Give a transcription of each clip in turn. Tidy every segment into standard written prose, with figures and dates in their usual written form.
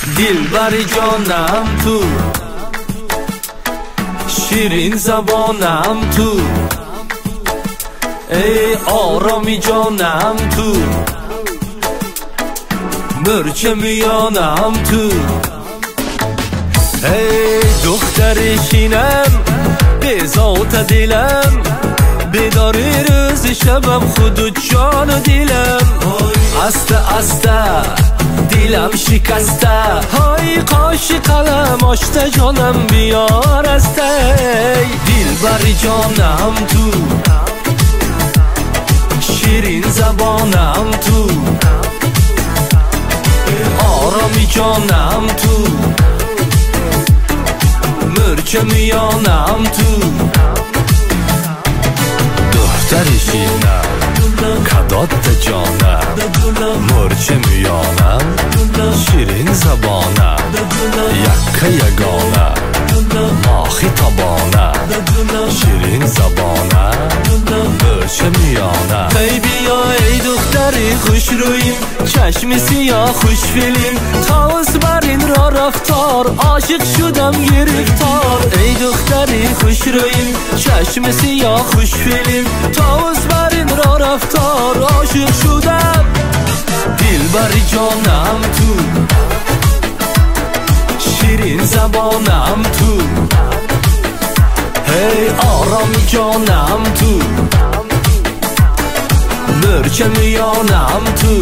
دلبر جانم تو، شیرین زبانم تو، ای آرامی جانم تو، مرچ میانم تو، ای دختر شینم به ذات دلم، بیداری روز شبم خود و جان و دلم، استه استه دلم شکسته، های قاش قلم آشته جانم بیار استه، دلبر جانم تو، شیرین زبانم تو، آرامی جانم تو، مرچ میانم تو، دختر شینم کدات جانم، مرچ میانم، شیرین زبانم، یکه یگانه ماخی تبانه، شیرین زبانم، مرچ میانم. ای بیا ای دختری خوش رویم، چشم سیاه خوش فیلیم، تاوز بر این را رفتار، عاشق شدم گرفتار. ای دختری خوش رویم، چشم سیاه خوش فیلیم، تاوز بر این را رفتار، عاشق شدم. دلبر جانم تو، شیرین زبانم تو، هی آرامی جانم تو، مرچ میانم تو.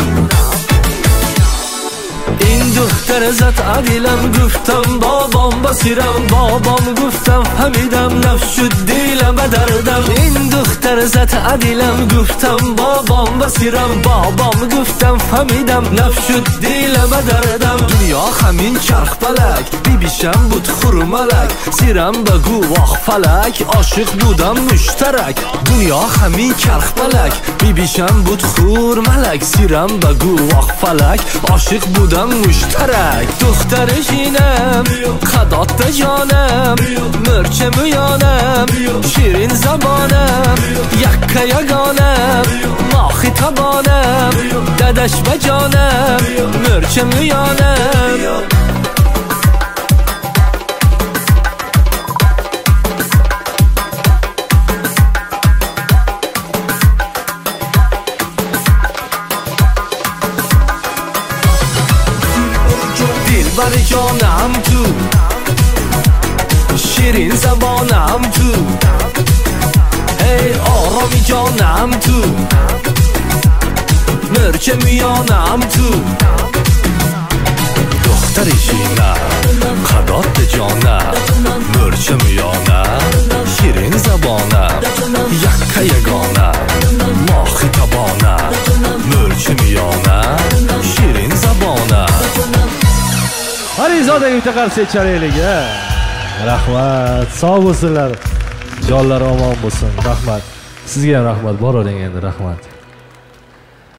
این دختر زد عدیلم، گفتم بابام بسیرم، بابام گفتم فهمیدم، نفس شد دیلم به دردم. این دختر زد عدیلم، گفتم بابام بسیرم، بابام گفتم فهمیدم، نفس شد دیلم به دردم. دنیا همین چرخ پلک، بیبیشم بود خورملک، سیرم بگو واخ فلک، عاشق بودم مشترک. دنیا همین چرخ پلک، بیبیشم بود خورملک، سیرم بگو واخ فلک، عاشق بودم مشترک. دختر شینم خدات جانم، مرچ میانم، شیرین زبانم، یکه یگانم ماخی تبانم، ددش بجانم، مرچ میانم. دلبر جانم تو، شیرین زبانم تو، ای آرامی جانم تو، مرچ میانم تو. دختر شینم خدات جانم، مرچ میانم، شیرین زبانم، یکه یگانم ماخی تبانم، مرچ میانم، شیرین زبانم. Arizoda yuqar seçarayliga. Rahmat. Sog' bo'lsinlar. Jonlari omon bo'lsin. Rahmat. Sizga ham rahmat. Boravering endi. Rahmat.